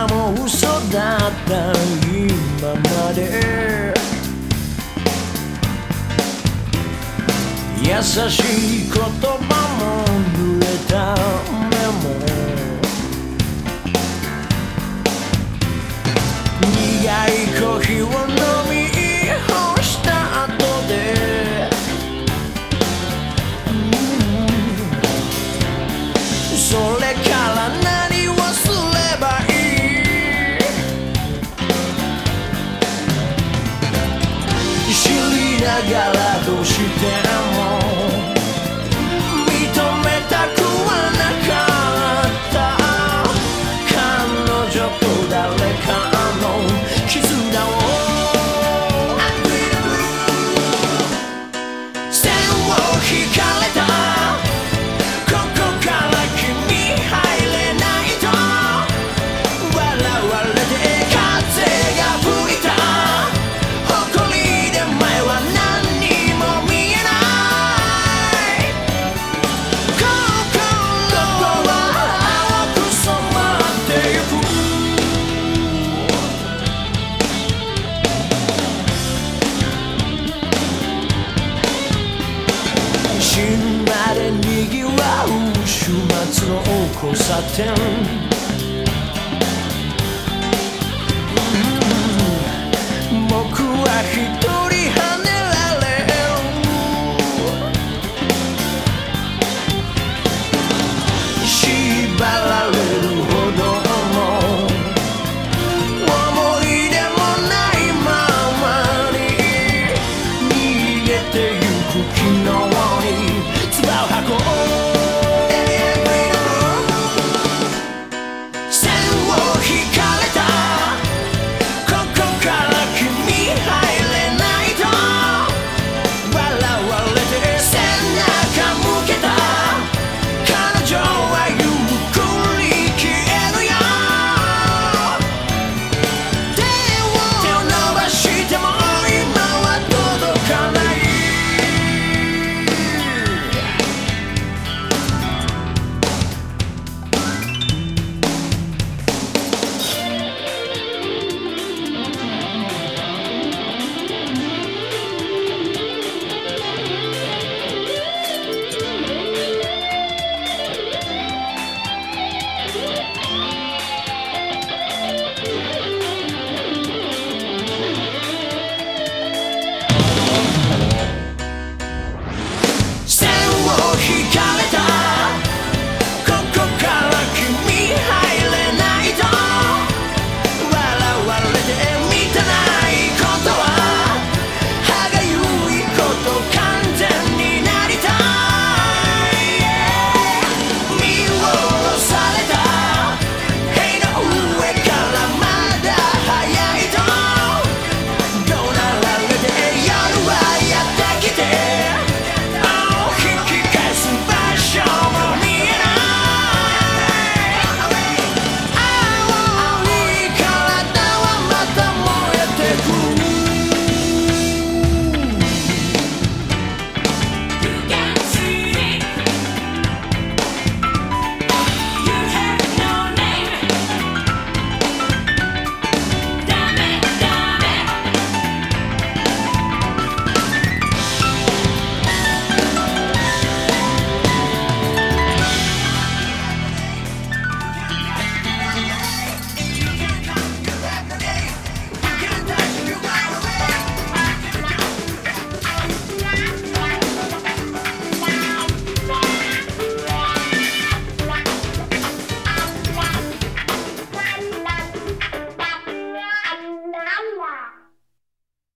今も嘘だった今まで優しい言葉も濡れた目も苦いコーヒーを飲み干した後でそれから何をすればいい知りながらどうしても認めたくはなかった彼女と誰かの絆を線を引かれたここから君入れないと笑われて風が吹いた誇りで前は何にも見えない心は青く染まってゆく死ぬまで賑わう週末の交差点